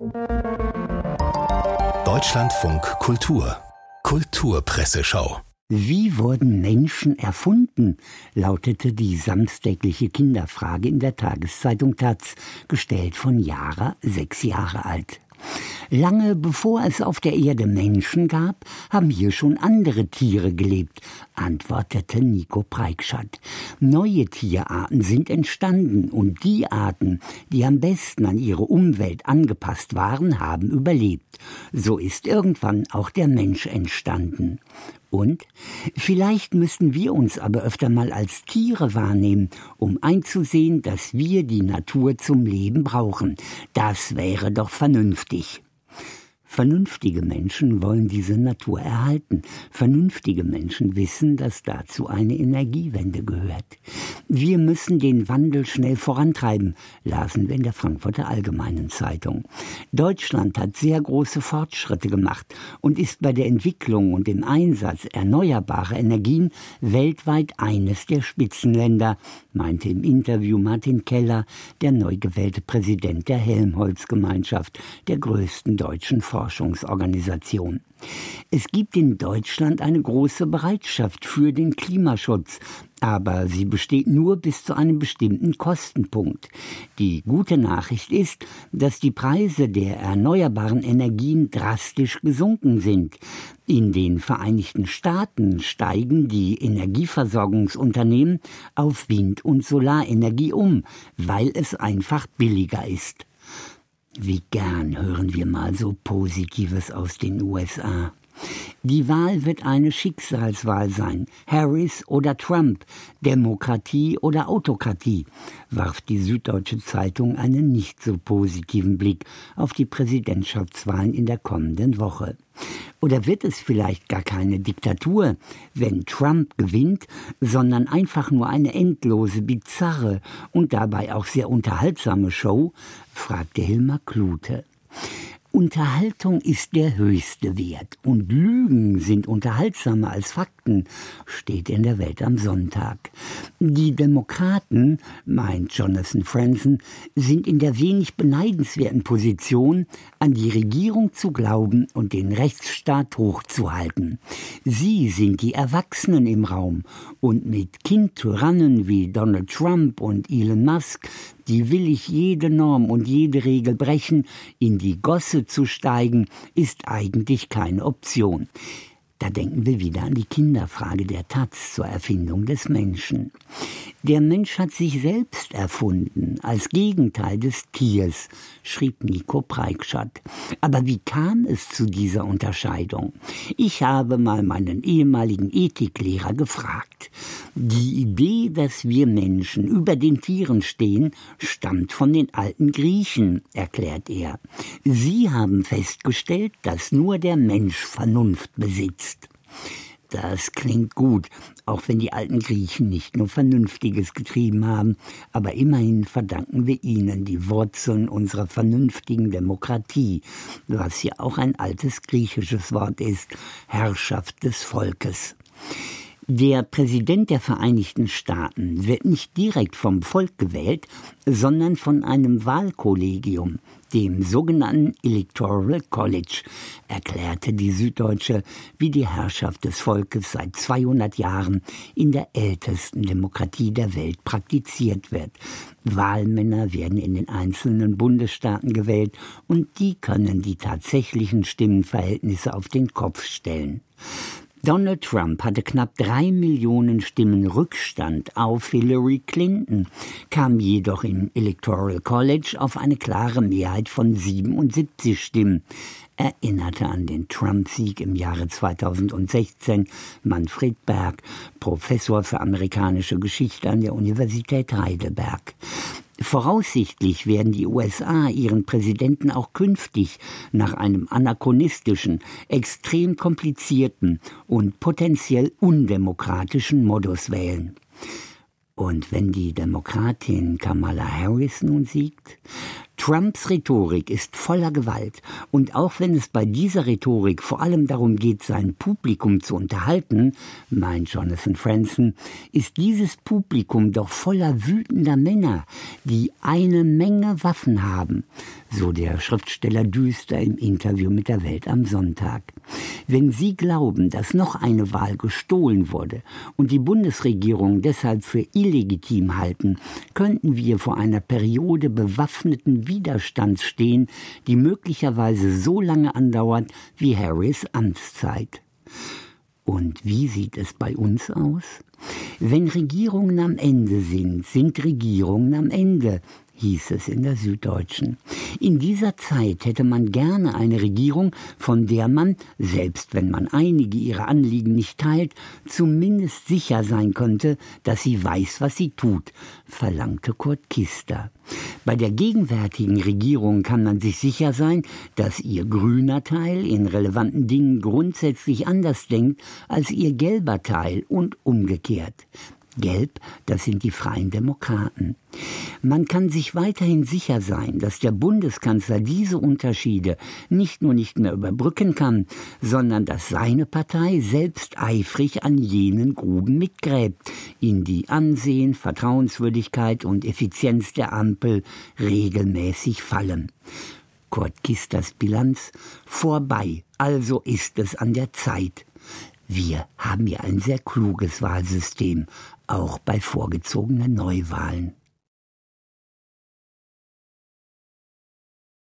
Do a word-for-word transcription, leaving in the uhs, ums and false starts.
Deutschlandfunk Kultur Kulturpresseschau. Wie wurden Menschen erfunden? Lautete die samstägliche Kinderfrage in der Tageszeitung Taz, gestellt von Jara, sechs Jahre alt. Lange bevor es auf der Erde Menschen gab, haben hier schon andere Tiere gelebt, antwortete Nico Preikschat. Neue Tierarten sind entstanden und die Arten, die am besten an ihre Umwelt angepasst waren, haben überlebt. So ist irgendwann auch der Mensch entstanden. Und vielleicht müssten wir uns aber öfter mal als Tiere wahrnehmen, um einzusehen, dass wir die Natur zum Leben brauchen. Das wäre doch vernünftig. Vernünftige Menschen wollen diese Natur erhalten. Vernünftige Menschen wissen, dass dazu eine Energiewende gehört. Wir müssen den Wandel schnell vorantreiben, lasen wir in der Frankfurter Allgemeinen Zeitung. Deutschland hat sehr große Fortschritte gemacht und ist bei der Entwicklung und dem Einsatz erneuerbarer Energien weltweit eines der Spitzenländer, meinte im Interview Martin Keller, der neu gewählte Präsident der Helmholtz-Gemeinschaft, der größten deutschen Forschungsorganisation. Es gibt in Deutschland eine große Bereitschaft für den Klimaschutz, aber sie besteht nur bis zu einem bestimmten Kostenpunkt. Die gute Nachricht ist, dass die Preise der erneuerbaren Energien drastisch gesunken sind. In den Vereinigten Staaten steigen die Energieversorgungsunternehmen auf Wind- und Solarenergie um, weil es einfach billiger ist. Wie gern hören wir mal so Positives aus den U S A. Die Wahl wird eine Schicksalswahl sein. Harris oder Trump, Demokratie oder Autokratie, warf die Süddeutsche Zeitung einen nicht so positiven Blick auf die Präsidentschaftswahlen in der kommenden Woche. Oder wird es vielleicht gar keine Diktatur, wenn Trump gewinnt, sondern einfach nur eine endlose, bizarre und dabei auch sehr unterhaltsame Show, fragte Hilmar Klute. Unterhaltung ist der höchste Wert und Lügen sind unterhaltsamer als Fakten, steht in der Welt am Sonntag. Die Demokraten, meint Jonathan Franzen, sind in der wenig beneidenswerten Position, an die Regierung zu glauben und den Rechtsstaat hochzuhalten. Sie sind die Erwachsenen im Raum und mit Kindtyrannen wie Donald Trump und Elon Musk, die willig jede Norm und jede Regel brechen, in die Gosse zu steigen, ist eigentlich keine Option. Da denken wir wieder an die Kinderfrage der Taz zur Erfindung des Menschen. Der Mensch hat sich selbst erfunden, als Gegenteil des Tiers, schrieb Nico Preikschat. Aber wie kam es zu dieser Unterscheidung? Ich habe mal meinen ehemaligen Ethiklehrer gefragt. Die Idee, dass wir Menschen über den Tieren stehen, stammt von den alten Griechen, erklärt er. Sie haben festgestellt, dass nur der Mensch Vernunft besitzt. Das klingt gut, auch wenn die alten Griechen nicht nur Vernünftiges getrieben haben, aber immerhin verdanken wir ihnen die Wurzeln unserer vernünftigen Demokratie, was ja auch ein altes griechisches Wort ist, Herrschaft des Volkes. Der Präsident der Vereinigten Staaten wird nicht direkt vom Volk gewählt, sondern von einem Wahlkollegium, dem sogenannten Electoral College, erklärte die Süddeutsche, wie die Herrschaft des Volkes seit zweihundert Jahren in der ältesten Demokratie der Welt praktiziert wird. Wahlmänner werden in den einzelnen Bundesstaaten gewählt und die können die tatsächlichen Stimmenverhältnisse auf den Kopf stellen. Donald Trump hatte knapp drei Millionen Stimmen Rückstand auf Hillary Clinton, kam jedoch im Electoral College auf eine klare Mehrheit von siebenundsiebzig Stimmen, erinnerte an den Trump-Sieg im Jahre zweitausendsechzehn Manfred Berg, Professor für amerikanische Geschichte an der Universität Heidelberg. Voraussichtlich werden die U S A ihren Präsidenten auch künftig nach einem anachronistischen, extrem komplizierten und potenziell undemokratischen Modus wählen. Und wenn die Demokratin Kamala Harris nun siegt? Trumps Rhetorik ist voller Gewalt und auch wenn es bei dieser Rhetorik vor allem darum geht, sein Publikum zu unterhalten, meint Jonathan Franzen, ist dieses Publikum doch voller wütender Männer, die eine Menge Waffen haben. so der Schriftsteller Düster im Interview mit der Welt am Sonntag. Wenn Sie glauben, dass noch eine Wahl gestohlen wurde und die Bundesregierung deshalb für illegitim halten, könnten wir vor einer Periode bewaffneten Widerstands stehen, die möglicherweise so lange andauert wie Harrys Amtszeit. Und wie sieht es bei uns aus? Wenn Regierungen am Ende sind, sind Regierungen am Ende, hieß es in der Süddeutschen. In dieser Zeit hätte man gerne eine Regierung, von der man, selbst wenn man einige ihrer Anliegen nicht teilt, zumindest sicher sein könnte, dass sie weiß, was sie tut, verlangte Kurt Kister. Bei der gegenwärtigen Regierung kann man sich sicher sein, dass ihr grüner Teil in relevanten Dingen grundsätzlich anders denkt als ihr gelber Teil und umgekehrt. Gelb, das sind die Freien Demokraten. Man kann sich weiterhin sicher sein, dass der Bundeskanzler diese Unterschiede nicht nur nicht mehr überbrücken kann, sondern dass seine Partei selbst eifrig an jenen Gruben mitgräbt, in die Ansehen, Vertrauenswürdigkeit und Effizienz der Ampel regelmäßig fallen. Kurt Kisters Bilanz: vorbei, also ist es an der Zeit. Wir haben ja ein sehr kluges Wahlsystem, auch bei vorgezogenen Neuwahlen.